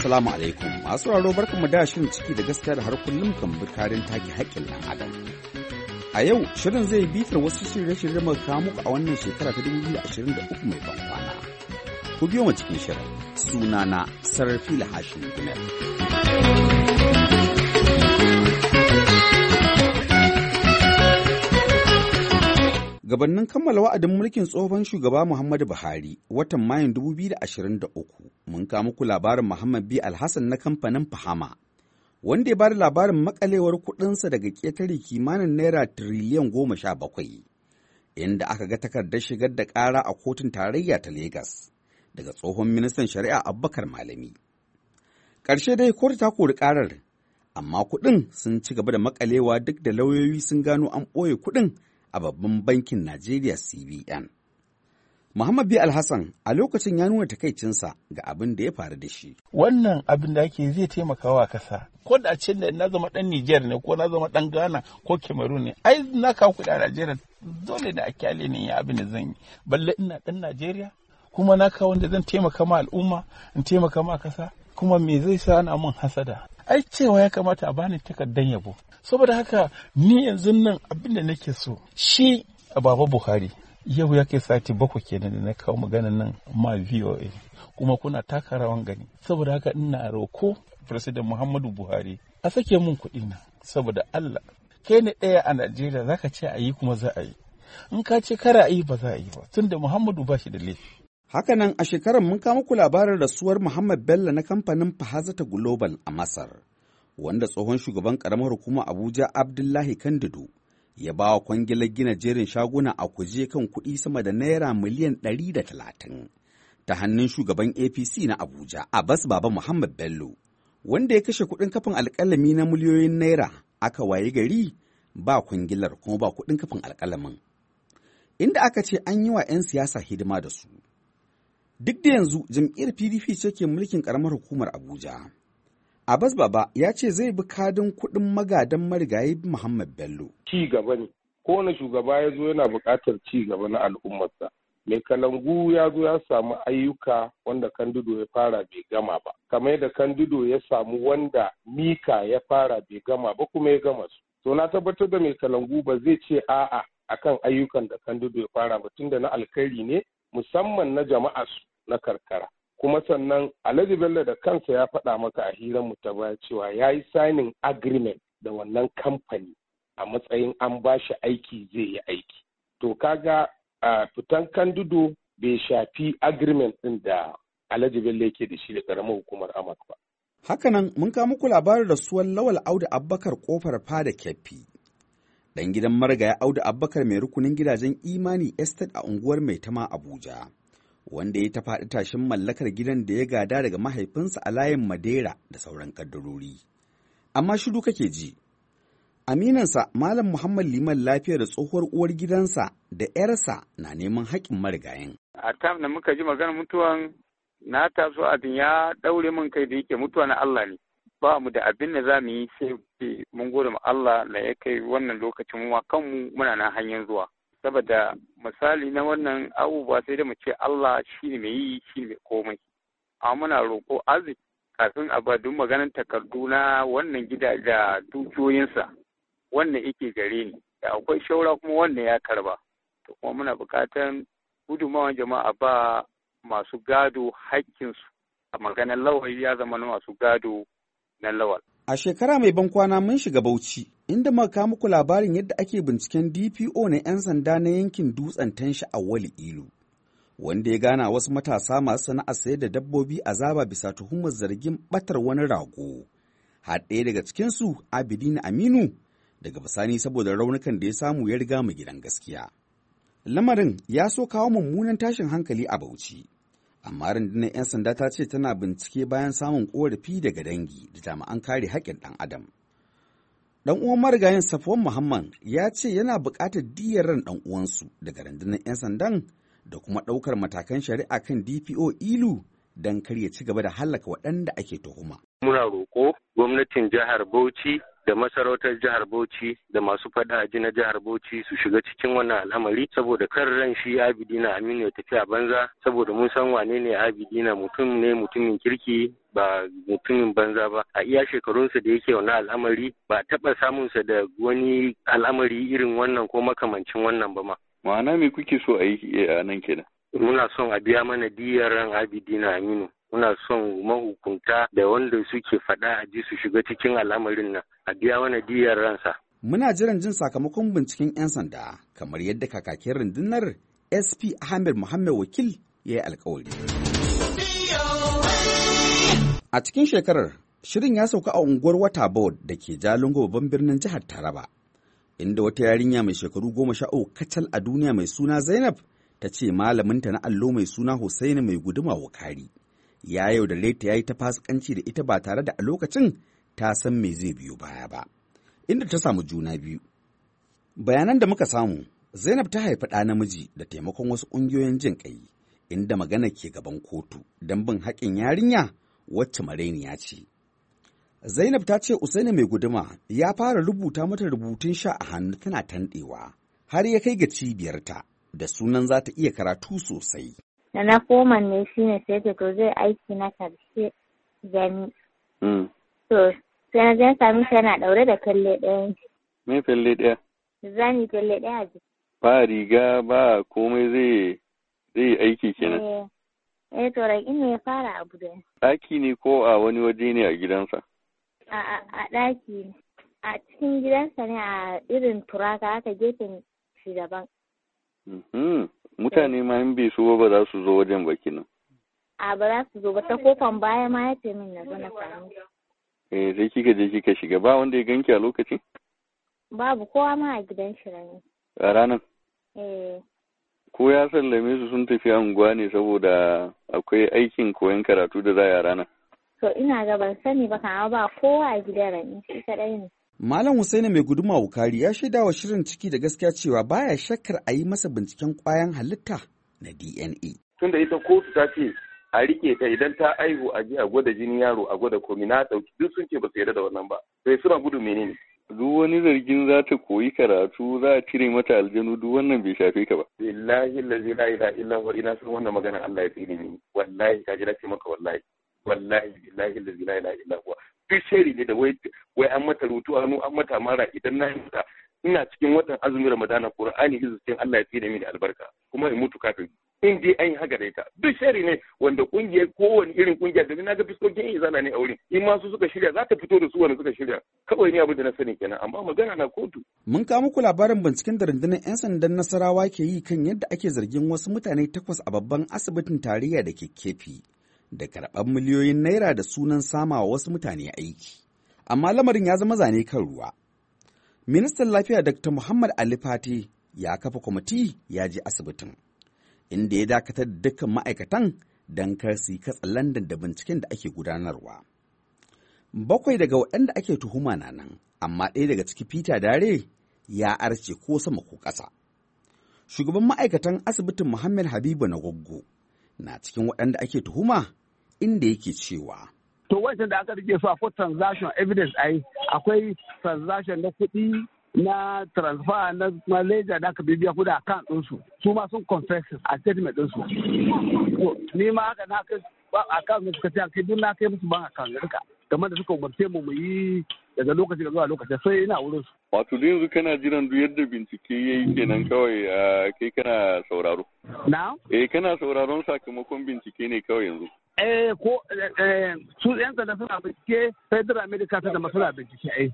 Assalamu alaikum. Masu sauraro barkanmu da shirin ciki da gaskiya da har kullum kan bukarin take haƙƙin ɗan adam. A yau shirin zai bitar wasu shirye-shirye muka kawo muku a wannan shekara ta 2023 mai ban kwana. Ku biyo mu cikin shirin. Sunana Sarfila Hashim Gumel. Gabannin kammala wa'adin mulkin tsohon shugaba Muhammadu Buhari watan Mayun 2023 mun kawo muku labarin Muhammad B. Alhassan na kamfanin Fahama, wanda ya bada labarin makalewar kuɗinsa daga ƙetare kimanin naira tiriliyan 17, inda aka ga takardar shigar da ƙara a kotun tarayya ta Legas daga tsohon ministan shari'a Abubakar Malami. Ƙarshe dai kotu ta kori ƙarar, amma kuɗin sun ci gaba da makalewa duk da lauyoyi sun gano an ɓoye kuɗin a babban bankin Najeriya CBN. Muhammad B. Alhassan a lokacin ya nuna takaicinsa ga abin da ya faru da shi. Wannan abin da ake zai taimaka wa kasa. Ko da ce da na zama ɗan Nijar ne ko na zama ɗan Ghana ko Cameroon ne, ai na kawo kuɗi a Najeriya dole da a kyale ne ya abin da zan yi. Balle ina ɗan Najeriya kuma na kawo wanda zan taimaka ma al'umma, in taimaka ma kasa, kuma me zai sa ana mun hasada. Ai cewa ya kamata a bani takardar yabo. Saboda haka ni yanzu nan abin da nake so shi a Baba Buhari yau ya kai sati 7 kenan da na kawo maganan nan ma VOA, kuma kuna taka rawan gani. Saboda haka ina roko President Muhammadu Buhari a sake mun kuɗi na saboda Allah. Kai ne ɗaya a Najeriya zaka ce a yi kuma za a yi. In ka ce kara a yi ba za a yi ba tunda Muhammadu ba shi da laifi. Hakanan a shekarar mun kawo muku labarin rasuwar Muhammad Bello na kamfanin Fahazata Global a Masar, wanda tsohon shugaban ƙaramar hukuma Abuja Abdullahi Kandido ya ba wa kwangilar gina jerin shaguna a Kuje kan kuɗi sama da naira miliyan 130 ta hannun shugaban APC na Abuja Abbas Baba Muhammad Bello, wanda ya kashe kuɗin kafin alƙalami na miliyoyin naira. Aka waye gari ba kwangilar kuma ba kuɗin kafin alƙalamin, inda aka ce an yi wa 'yan siyasa hidima da su. Duk da yanzu jam'iyyar PDP ce ke mulkin ƙaramar hukumar Abuja. Abbas Baba ya ce zai bi kadin kuɗin magadan marigayi Muhammad Bello. Ci gaba ne, kowane shugaba ya zo yana buƙatar ci gaba na al'ummarsa. Mai kalangu ya zo ya samu ayyuka wanda Kandido ya fara bai gama ba. Kamar yadda Kandido ya samu wanda Mika ya fara bai gama ba kuma ya gama su. To na tabbatar da mai kalangu ba zai ce a'a akan ayyukan da Kandido ya fara ba tunda na alkhairi ne musamman na jama'a su na karkara. Kuma sannan Alhaji Bello da kansa ya faɗa maka a hiranmu ta baya cewa ya yi signing agreement da wannan kamfani a matsayin an ba shi aiki zai yi aiki. To kaga a fitan Kandido bai shafi agreement ɗin da Alhaji Bello yake da shi da ƙaramar hukumar Amak ba. Hakanan mun kawo muku labarin rasuwar Lawal Audu Abbakar Kofar Fada Keffi. Ɗan gidan marigaya Audu Abbakar mai rukunin gidajen Imani Estate a unguwar Maitama Abuja, wanda ya ta faɗi tashin mallakar gidan da ya gada daga mahaifinsa a layin Madera da sauran kaddarori. Amma shiru kake ji. Aminansa Malam Muhammad Liman Lafiya da tsohuwar uwar gidansa da 'yarsa na neman haƙƙin marigayin. A tam da muka ji maganar mutuwan na taso abin ya ɗaure min kai da yake mutuwa na Allah ne. Ba mu da abin da za mu yi sai mun gode ma Allah da ya kai wannan lokacin wa kanmu muna na hanyar zuwa. Saboda misali na wannan abubuwa sai da mu ce Allah shi ne mai yi shi ne mai komai. Amma muna roƙo arziki kafin a ba duk maganar takardu na wannan gida da dukiyoyinsa wannan yake gare ni. Da akwai shaura kuma wannan ya karba. To kuma muna buƙatar gudunmawar jama'a ba masu gado haƙƙinsu. A maganar lawal ya zama na masu gado na lawal. A shekara mai ban kwana mun shiga Bauchi, inda muka kawo muku labarin yadda ake binciken DPO na 'yan sanda na yankin Dutsen Tanshi Awwali Ilu, wanda ya gana wasu matasa masu sana'ar sayar da dabbobi azaba bisa tuhumar zargin batar wani rago. Har ɗaya daga cikinsu Abidin Aminu daga bisani saboda raunukan da ya samu ya riga mu gidan gaskiya. Lamarin ya so kawo mummunan tashin hankali a Bauchi. Amma rundunar 'yan sanda ta ce tana bincike bayan samun ƙorafi daga dangi da jami'an kare haƙƙin ɗan adam. Ɗan uwan marigayin Safwan Muhammad ya ce yana buƙatar diyyar ran ɗan uwansu daga rundunar 'yan sandan da kuma ɗaukar matakan shari'a kan DPO Ilu don kar ya ci gaba da hallaka waɗanda ake tuhuma. Muna roƙo gwamnatin jihar Bauchi da masarautar jihar Bauchi da masu faɗa aji na jihar Bauchi su shiga cikin wannan al'amari saboda kar ran shi Abidina Aminu ya tafi a banza, saboda mun san wane ne Abidina, mutum ne mutumin kirki ba mutumin banza ba. A iya shekarunsa da yake wannan al'amari ba taɓa samunsa da wani al'amari irin wannan ko makamancin wannan ba ma. Ma'ana me kuke so a yi a nan kenan? Muna son a biya mana diyar ran Abidina Aminu. Muna son mahukunta da wanda suke faɗa a ji su shiga cikin al'amarin nan a biya mana diyar ransa. Muna jiran jin sakamakon binciken 'yan sanda kamar yadda kakakin rundunar SP Ahmed Muhammad Wakil ya yi alkawari. A cikin shekarar, shirin ya sauka a unguwar Waterboard da ke Jalingo babban birnin jihar Taraba, inda wata yarinya mai shekaru 13 kacal a duniya mai suna Zainab ta ce malaminta na allo mai suna Hussaini mai guduma Wukari ya yaudare ta yayi ta fasikanci da ita ba tare da a lokacin ta san me zai biyo baya ba, inda ta samu juna biyu. Bayanan da muka samu, Zainab ta haifi ɗa namiji da taimakon wasu ƙungiyoyin jin ƙai, inda magana ke gaban kotu don bin haƙƙin yarinya wacce marainiya ce. Zainab ta ce Usaini mai guduma ya fara rubuta mata rubutun sha a hannu tana tanɗewa, har ya kai ga cibiyarta da sunan za ta iya karatu sosai. Da na koma ne shi ne sai to zai aiki na karshe gani. To sai na jan sami shi yana ɗaure da kalle ɗaya. Me falle ɗaya? Zani kalle ɗaya a jiki. Ba riga ba komai zai aiki kenan. To raƙi ne ya fara abu da. Ɗaki ne ko a wani waje ne a gidansa? A ɗaki. A cikin gidansa ne a irin turaka haka gefen shi daban. Mutane ma in bai so ba za su zo wajen baki nan. A ba za su zo ba ta kofan baya ma ya ce min na zo na sami. Sai kika je kika shiga ba wanda ya ganki a lokacin? Babu kowa ma a gidan shi ne. A ranar? Ko ya sallame su sun tafi unguwa ne saboda akwai aikin koyon karatu da za a ranar? To ina ga ban sani ba kama ba kowa a gidan rani shi kaɗai ne. Malam Hussaini mai guduma Wukari ya shaida wa shirin ciki da gaskiya cewa baya shakkar a yi masa binciken ƙwayan halitta na DNA. Tunda ita kotu ta ce a rike ta idan ta aihu a je a gwada jini yaro a gwada komi na ɗauki duk sun ce ba su yarda da wannan ba. Sai suna gudu menene? Duk wani zargin za ta koyi karatu za a cire mata aljanu duk wannan bai shafe ka ba. Billahi lazi la ilaha illa huwa ina san wannan magana Allah ya tsine ni. Wallahi ka ji na ce maka wallahi. Wallahi billahi lazi la ilaha illa huwa. Duk shari ne da wai an mata rutu hannu an mata mara idan na yi mata ina cikin watan azumin Ramadana Qur'ani izinin Allah ya tsine mini albarka kuma in mutu kafin in dai an yi haka da ita duk shari ne wanda kungiyar kowane irin kungiya da na ga fiskokin izana ne a wurin in ma su suka shirya za ta fito da su wanda suka shirya kawai ne abin da na sani kenan amma magana na kotu. Mun kawo muku labarin binciken da rundunar 'yan sandan Nasarawa ke yi kan yadda ake zargin wasu mutane 8 a babban asibitin tarayya da ke Kefi da karɓar miliyoyin naira da sunan sama wa wasu mutane aiki. Amma lamarin ya zama zane kan ruwa. Ministan Lafiya Dr. Muhammad Ali Fati ya kafa kwamiti ya je asibitin, inda ya dakatar da dukkan ma'aikatan don kar su yi katsalandan da binciken da ake gudanarwa. 7 daga waɗanda ake tuhuma na nan, amma 1 daga ciki Peter Dare ya arce ko sama ko ƙasa. Shugaban ma'aikatan asibitin Muhammad Habibu na Goggo na cikin waɗanda ake tuhuma, inda yake cewa. To wancan da aka rike su akwai transaction evidence akwai transaction na kuɗi na transfer na Malaysia da aka bibiya kuɗi a kan ɗinsu su ma sun confess a statement ɗinsu. Ni ma haka na kai a kan su suka ce kai duk na kai musu ban a kan rika game da suka umarce mu yi daga lokaci zuwa lokaci sai ina wurin su. Wato da yanzu kana jiran duk yadda bincike ya yi kenan kawai kai kana sauraro. Na? Kana sauraron sakamakon bincike ne kawai yanzu. Ko su 'yan sanda suna bincike federal medical ta da suna bincike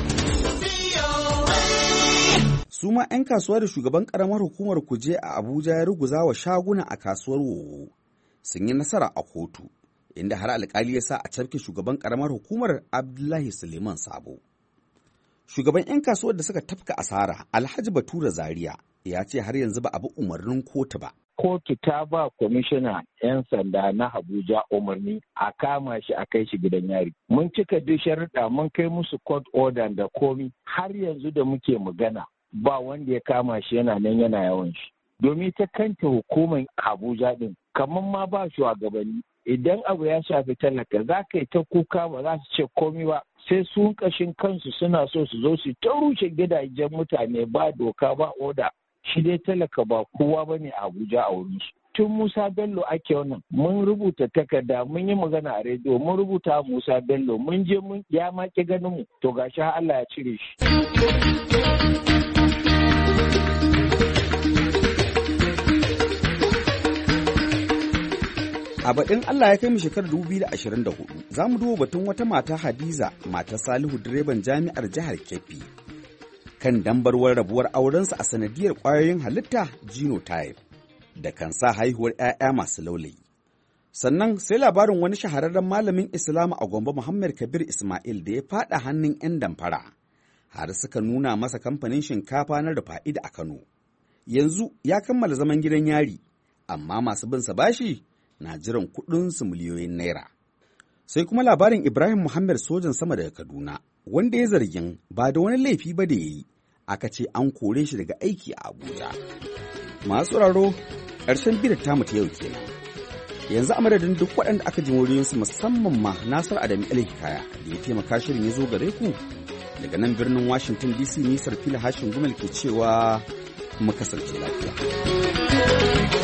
Su ma 'yan kasuwa da shugaban karamar hukumar Kuje a Abuja ya ruguza wa shaguna a kasuwar Wowo sun yi nasara a kotu, inda har alkali ya sa a cafke shugaban karamar hukumar Abdullahi Suleiman Sabo. Shugaban 'yan kasuwar da suka tafka asara Alhaji Bature Zaria ya ce har yanzu ba a bi umarnin kotu ba. Kotu ta ba kwamishina 'yan sanda na Abuja umarni a kama shi a kai shi gidan yari. Mun cika duk sharuɗa mun kai musu court order da komi har yanzu da muke magana ba wanda ya kama shi yana nan yana yawan shi. Domin ta kanta hukumar Abuja din kamar ma ba shugabanni idan abu ya shafi talaka za ka yi ta kuka ba za su ce komi ba sai su kashin kansu suna so su zo su ta rushe gidajen mutane ba doka ba oda. Shi dai talaka ba kowa ba ne a Abuja a wurinsu. Tun Musa Bello ake wannan mun rubuta takarda mun yi magana a rediyo mun rubuta Musa Bello mun je mun ya maki ganin mu to gashi Allah ya cire shi. A baɗin Allah ya kai mu shekarar 2024 za mu duba batun wata mata Hadiza matar Salihu direban jami'ar jihar Kebbi kan dambarwar rabuwar aurensa a sanadiyar ƙwayoyin halitta genotype da kan sa haihuwar 'ya'ya masu laulayi. Sannan sai labarin wani shahararren malamin Islama a Gombe Muhammad Kabir Ismail da ya faɗa hannun 'yan damfara har suka nuna masa kamfanin shinkafa na Rufa'ida a Kano. Yanzu ya kammala zaman gidan yari, amma masu bin sa bashi na jiran kuɗinsu miliyoyin naira. Sai kuma labarin Ibrahim Muhammad sojan sama daga Kaduna, wanda ya zargin ba da wani laifi ba da ya yi, aka ce an kore shi daga aiki a Abuja. Masu sauraro, ƙarshen bidar tamu ta yau kenan. Yanzu a madadin duk waɗanda aka ji moriyoyinsu musamman ma Nasir Adamu Alhikaya da ya taimaka shirin ya zo gare ku daga nan birnin Washington DC, nisar fili hashin gumel ke cewa mu kasance lafiya.